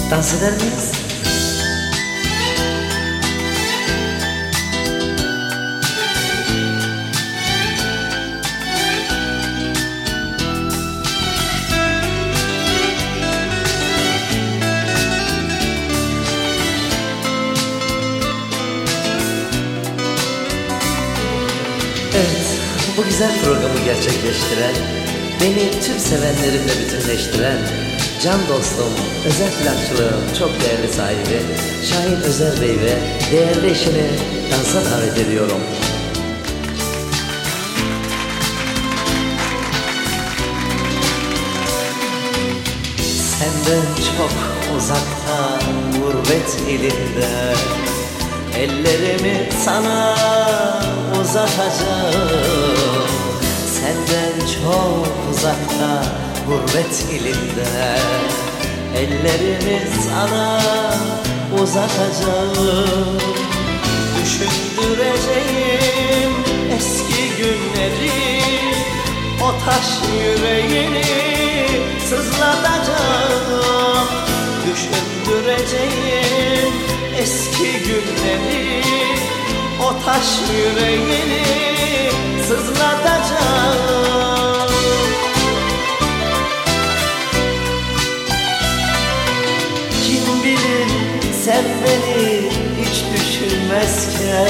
Dans eder miyiz? Evet, bu güzel programı gerçekleştiren, beni tüm sevenlerimle bütünleştiren can dostum, özel plakçılığın çok değerli sahibi Şahin Özer Bey ve değerli eşini dansa davet ediyorum. Senden çok uzakta, gurbet ilinde, ellerimi sana uzatacağım. Senden çok uzakta, gurbet ilinde, ellerimi sana uzatacağım. Düşündüreceğim eski günleri, o taş yüreğini sızlatacağım. Düşündüreceğim eski günleri, o taş yüreğini sızlatacağım. Kim bilir sen beni hiç düşünmezken,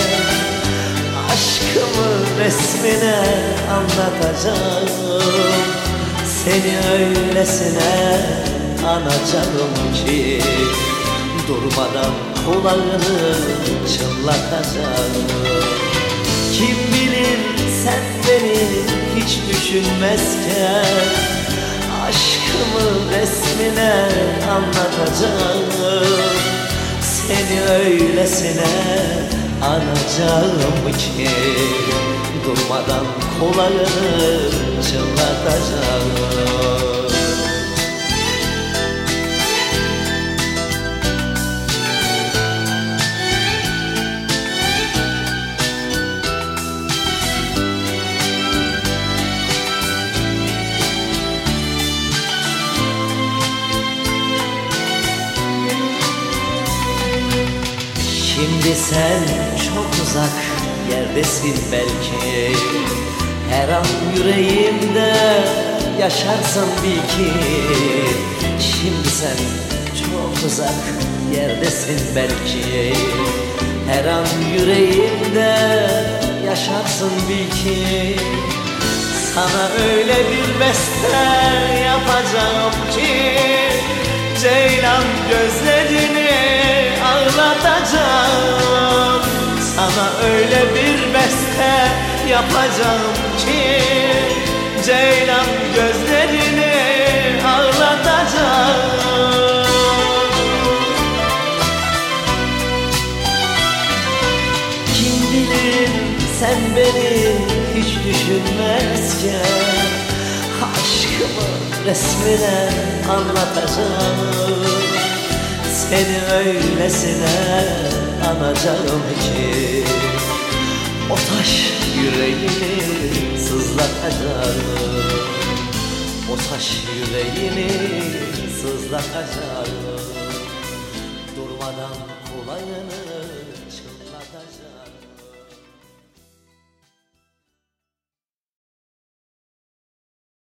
aşkımı resmine anlatacağım. Seni öylesine anacağım ki, durmadan kulağını çınlatacağım. Kim bilir sen beni hiç düşünmezken, aşkımı resmine anlatacağım. Seni öylesine anacağım ki, durmadan kulağını çınlatacağım. Şimdi sen çok uzak yerdesin belki, her an yüreğimde yaşarsın bil ki. Şimdi sen çok uzak yerdesin belki, her an yüreğimde yaşarsın bil ki. Sana öyle bir beste yapacağım ki, ceylan gözlerini ağlatacağım. Sana öyle bir beste yapacağım ki, ceylan gözlerini ağlatacağım. Kim bilir sen beni hiç düşünmezken, aşkımı resmine anlatacağım. Seni öylesine anacağım ki, o taş yüreğini sızlatacağım. O taş yüreğini sızlatacağım. Durmadan kulağını çınlatacağım.